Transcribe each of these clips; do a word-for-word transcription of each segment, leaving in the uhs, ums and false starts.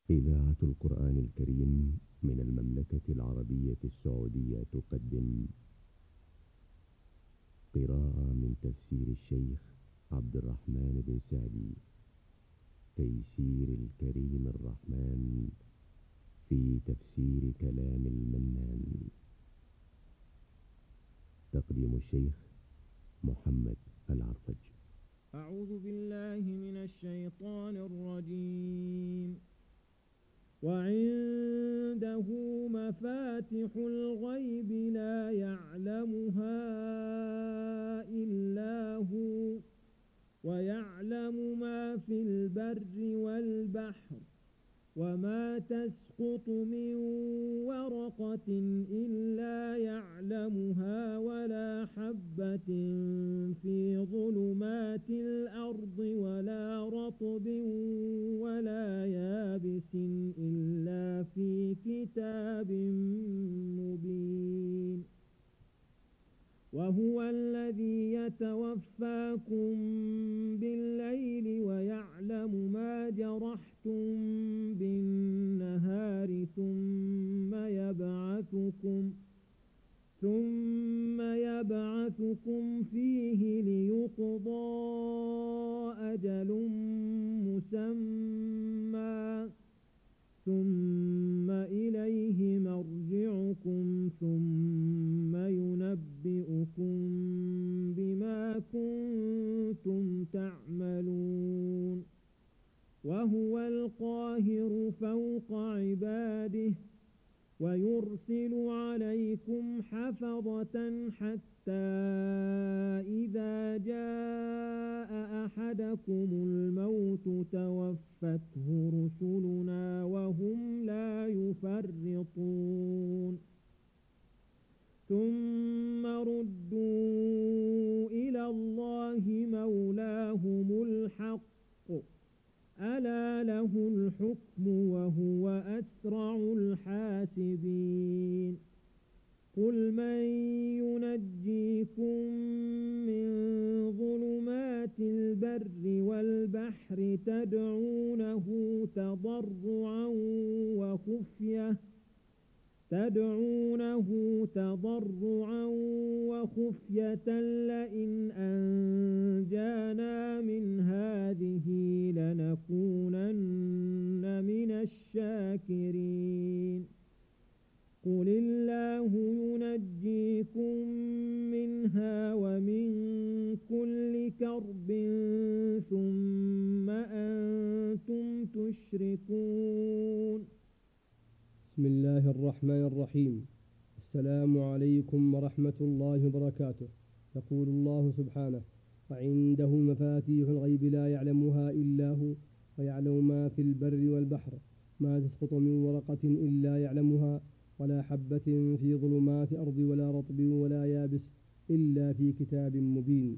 إذاعة القرآن الكريم من المملكة العربية السعودية تقدم قراءة من تفسير الشيخ عبد الرحمن بن سعدي. تيسير الكريم الرحمن في تفسير كلام المنان. تقديم الشيخ محمد العرفج. أعوذ بالله من الشيطان الرجيم. وعنده مفاتح الغيب لا يعلمها إلا هو ويعلم ما في البر والبحر وما تسقط من ورقة إلا يعلمها ولا حبة في ظلمات الأرض ولا رطب ولا يابس إلا في كتاب مبين. وهو الذي يتوفاكم بالليل ويعلم ما جرحتم بالنهار ثم يبعثكم ثم يبعثكم فيه ليقضى أجل مسمى ثم إليه مرجعكم ثم ينبئكم بما كنتم تعملون. وهو القاهر فوق عباده ويرسل عليكم حفظة حتى إذا جاء أحدكم الموت توفته رسلنا وهم لا يفرطون. ثم ردوا إلى الله مولاهم الحق ألا له الحكم وهو أسرع الحاسبين. قل من ينجيكم من ظلمات البر والبحر تدعونه تضرعا وخفية تدعونه تضرعا وخفية لئن أنجانا من هذه لنكونن من الشاكرين. قل الله ينجيكم منها ومن كل كرب ثم أنتم تشركون. بسم الله الرحمن الرحيم. السلام عليكم ورحمة الله وبركاته. يقول الله سبحانه: وعنده مفاتيح الغيب لا يعلمها إلا هو ويعلم ما في البر والبحر ما تسقط من ورقة إلا يعلمها ولا حبة في ظلمات أرض ولا رطب ولا يابس إلا في كتاب مبين.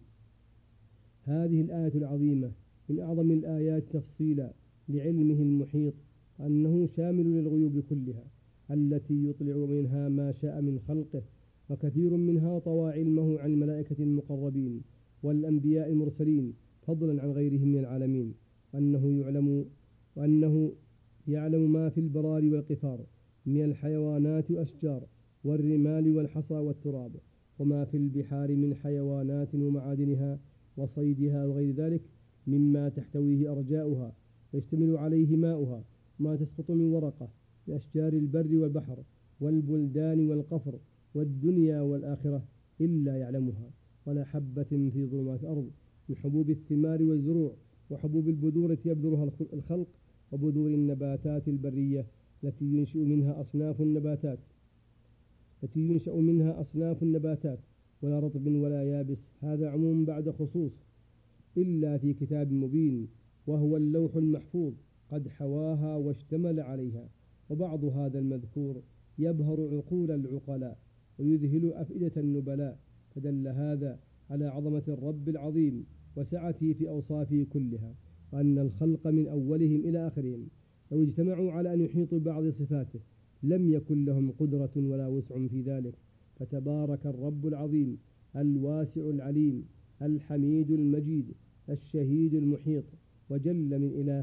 هذه الآية العظيمة من أعظم الآيات تفصيلا لعلمه المحيط أنه شامل للغيوب كلها التي يطلع منها ما شاء من خلقه، وكثير منها طوى علمه عن الملائكة المقربين والأنبياء المرسلين فضلا عن غيرهم من العالمين، وأنه يعلم وأنه يعلم ما في البرار والقفار من الحيوانات والأشجار والرمال والحصى والتراب، وما في البحار من حيوانات ومعادنها وصيدها وغير ذلك مما تحتويه أرجاؤها ويشتمل عليه ماؤها، ما تسقط من ورقة لأشجار البر والبحر والبلدان والقفر والدنيا والآخرة إلا يعلمها، ولا حبة في ظلمات الأرض من حبوب الثمار والزروع وحبوب البذور التي يبذرها الخلق وبذور النباتات البرية التي ينشئ منها أصناف النباتات التي ينشأ منها أصناف النباتات ولا رطب ولا يابس. هذا عموم بعد خصوص. إلا في كتاب مبين وهو اللوح المحفوظ قد حواها واشتمل عليها. وبعض هذا المذكور يبهر عقول العقلاء ويذهل أفئدة النبلاء، فدل هذا على عظمة الرب العظيم وسعته في أوصافه كلها، وأن الخلق من أولهم إلى آخرهم لو اجتمعوا على أن يحيطوا بعض صفاته لم يكن لهم قدرة ولا وسع في ذلك. فتبارك الرب العظيم الواسع العليم الحميد المجيد الشهيد المحيط، وجل من إله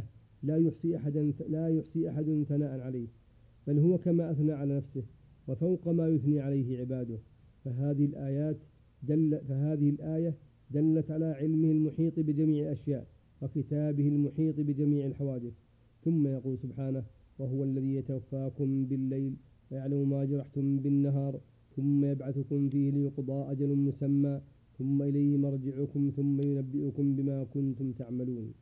لا يحصي أحدا لا يحصي أحد ثناء عليه، بل هو كما أثنى على نفسه وفوق ما يثني عليه عباده. فهذه الآيات دل فهذه الآية دلت على علمه المحيط بجميع الأشياء وكتابه المحيط بجميع الحوادث. ثم يقول سبحانه: وهو الذي يتوفاكم بالليل ويعلم ما جرحتم بالنهار ثم يبعثكم فيه ليقضى أجل مسمى ثم إليه مرجعكم ثم ينبئكم بما كنتم تعملون.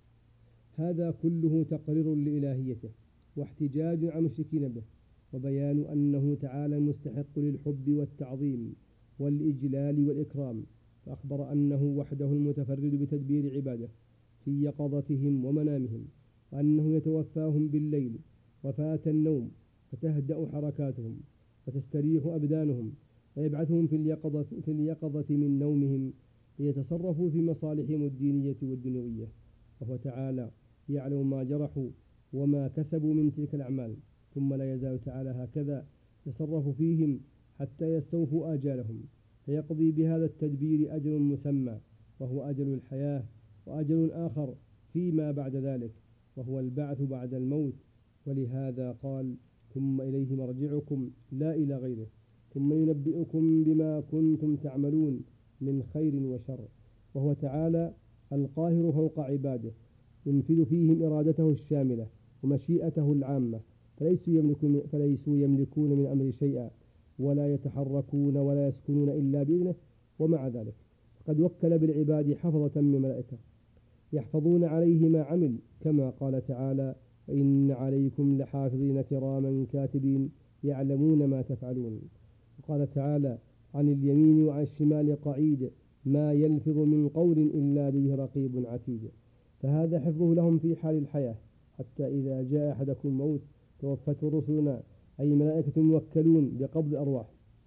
هذا كله تقرير لإلهيته واحتجاج عن المشركين به، وبيان أنه تعالى مستحق للحب والتعظيم والإجلال والإكرام، فأخبر أنه وحده المتفرد بتدبير عباده في يقظتهم ومنامهم، وأنه يتوفاهم بالليل وفات النوم فتهدأ حركاتهم وتستريح أبدانهم، ويبعثهم في اليقظة, في اليقظة من نومهم ليتصرفوا في مصالحهم الدينية والدنيوية. وهو تعالى يعلم ما جرحوا وما كسبوا من تلك الأعمال، ثم لا يزال تعالى هكذا يتصرف فيهم حتى يستوفوا آجالهم، فيقضي بهذا التدبير أجل مسمى وهو أجل الحياة، وأجل آخر فيما بعد ذلك وهو البعث بعد الموت. ولهذا قال: ثم إليه مرجعكم لا إلى غيره ثم ينبئكم بما كنتم تعملون من خير وشر. وهو تعالى القاهر فوق عباده ينفذ فيهم إرادته الشاملة ومشيئته العامة، فليسوا يملكون, فليسوا يملكون من أمر شيئا ولا يتحركون ولا يسكنون إلا بإذنه. ومع ذلك فقد وكل بالعباد حفظة من ملائكة يحفظون عليه ما عمل، كما قال تعالى: وإن عليكم لحافظين كراما كاتبين يعلمون ما تفعلون. وقال تعالى عن اليمين وعن الشمال قعيد ما يلفظ من قول إلا به رقيب عتيد. فهذا حفظه لهم في حال الحياة، حتى إذا جاء أحدكم الموت توفته رسلنا، أي ملائكة موكلون بقبض أرواح،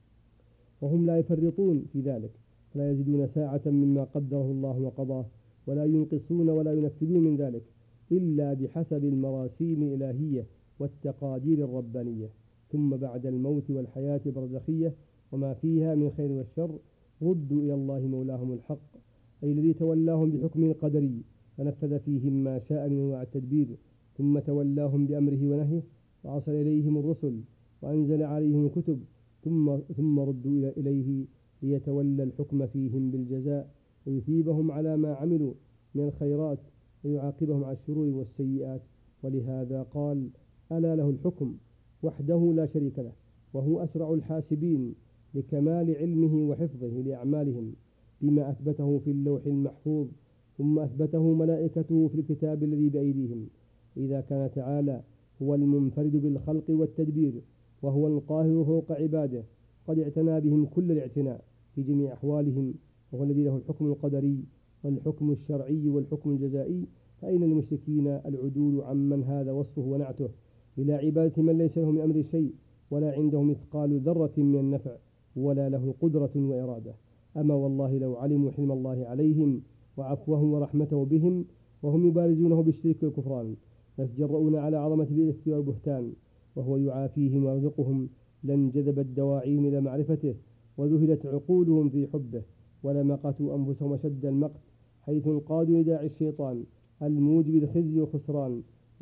وهم لا يفرطون في ذلك، فلا يزيدون ساعة مما قدره الله وقضاه، ولا ينقصون ولا ينفذون من ذلك إلا بحسب المراسيم الإلهية والتقادير الربانية. ثم بعد الموت والحياة برزخية وما فيها من خير والشر ردوا إلى الله مولاهم الحق، أي الذي تولاهم بحكم قدري فنفذ فيهم ما شاء من أنواع التدبير، ثم تولاهم بأمره ونهيه وأرسل إليهم الرسل وأنزل عليهم الكتب، ثم, ثم ردوا إليه ليتولى الحكم فيهم بالجزاء ويثيبهم على ما عملوا من الخيرات ويعاقبهم على الشرور والسيئات. ولهذا قال: ألا له الحكم وحده لا شريك له، وهو أسرع الحاسبين لكمال علمه وحفظه لأعمالهم بما أثبته في اللوح المحفوظ، ثم أثبته ملائكته في الكتاب الذي بأيديهم. إذا كان تعالى هو المنفرد بالخلق والتدبير وهو القاهر فوق عباده قد اعتنى بهم كل الاعتناء في جميع أحوالهم، وهو الذي له الحكم القدري والحكم الشرعي والحكم الجزائي، فأين المشركين العدول عمن هذا وصفه ونعته إلى عبادة من ليس له من أمر شيء ولا عنده مثقال ذرة من النفع ولا له قدرة وإرادة؟ أما والله لو علموا حلم الله عليهم وعفوه ورحمته بهم وهم يبارزونه بالشرك والكفران يتجرؤون على عظمة الإفك والبهتان وهو يعافيهم ويرزقهم لانجذبت دواعيهم إلى معرفته وذهلت عقولهم في حبه، ولمقتوا أنفسهم أشد المقت حيث انقادوا لداعي الشيطان الموجب الخزي والخسران،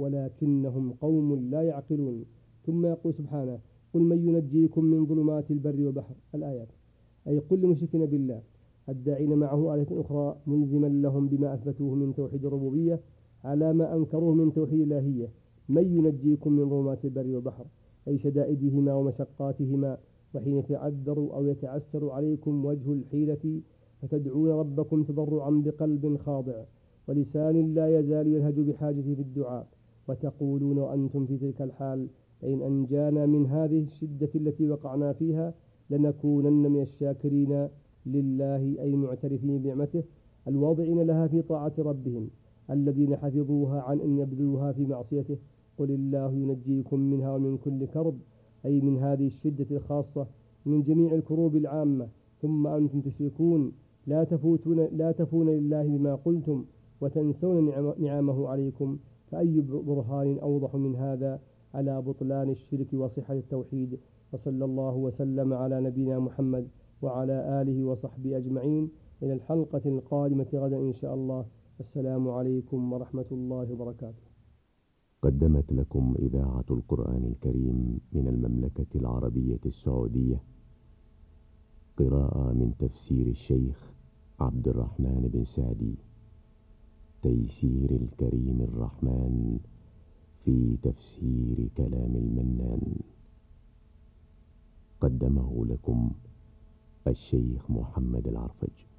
ولكنهم قوم لا يعقلون. ثم يقول سبحانه: قل من ينجيكم من ظلمات البر والبحر. الآيات، أي قل للمشركين بالله الداعين معه آلة أخرى ملزما لهم بما أثبتوه من توحيد الربوبية على ما أنكروه من توحيد الإلهية: من ينجيكم من ظلمات البر والبحر، أي شدائدهما ومشقاتهما، وحين يتعذر أو يتعسر عليكم وجه الحيلة فتدعون ربكم تضرعا بقلب خاضع ولسان لا يزال يلهج بحاجته في الدعاء، وتقولون وأنتم في تلك الحال: لئن أنجانا من هذه الشدة التي وقعنا فيها لنكونن من الشاكرين لله، أي المعترفين بنعمته الواضعين لها في طاعة ربهم الذين حفظوها عن أن يبذلوها في معصيته. قل الله ينجيكم منها ومن كل كرب، أي من هذه الشدة الخاصة من جميع الكروب العامة، ثم أنتم تشركون لا تفوتون لا تفون لله بما قلتم وتنسون نعمه عليكم. فأي برهان أوضح من هذا على بطلان الشرك وصحة التوحيد؟ وصلى الله وسلم على نبينا محمد وعلى آله وصحبه أجمعين. إلى الحلقة القادمة غدا إن شاء الله. السلام عليكم ورحمة الله وبركاته. قدمت لكم إذاعة القرآن الكريم من المملكة العربية السعودية قراءة من تفسير الشيخ عبد الرحمن بن سعدي، تيسير الكريم الرحمن في تفسير كلام المنان. قدمه لكم الشيخ محمد العرفج.